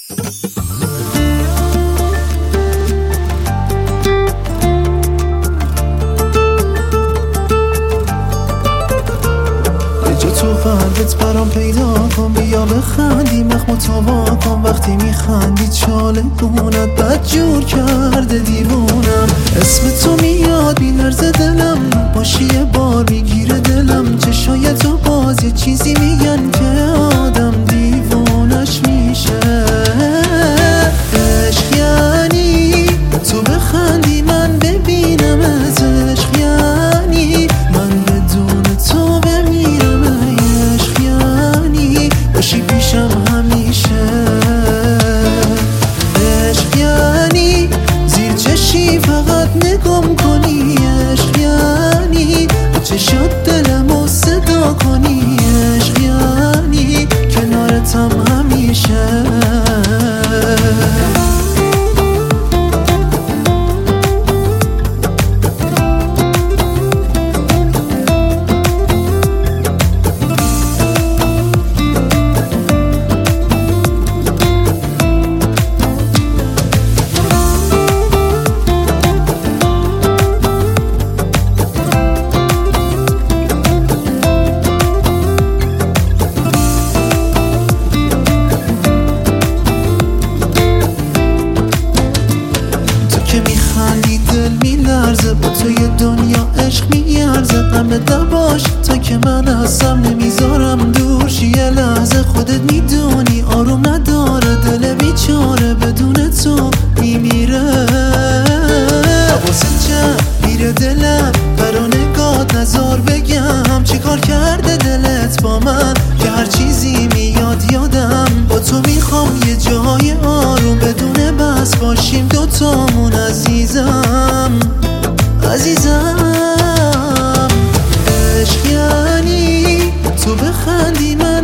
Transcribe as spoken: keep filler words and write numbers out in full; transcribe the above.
تو قلبت برام پیدا کن، بیا بخندیم اخمو تو واکن. وقتی میخندی چاله دونت بد جور کرده دیوونم. اسم تو میاد میلرزه دلم، باشی یه بار میگیره دلم. چشای تو باز یه چیزی میگن که آدم دیوونش میشه. عشق یعنی تو بخندی من ببینمت، عشق یعنی من بدون تو بمیرم. عشق یعنی باشی پیشم همیشه. عشق یعنی زیر چشی فقط نگم کنی. عشق یعنی با چشات دلمو صدا کنی. عشق یعنی کنارتم همیشه. میخندی دل میلرزه، با توی دنیا عشق میارزه. غم نباش تا که من هستم، نمیذارم دور شی یه لحظه. خودت میدونی آروم نداره دل بیچاره، بدون تو میمیره. حواست جمع میره دلم، برا نگات نزار بگم. چیکار کرده دلت با من که هر چیزی میاد یادم. با تو میخوام یه جای آروم، بدون بس باشیم دوتامون. عزیزم عزیزم عشق یعنی تو بخندی من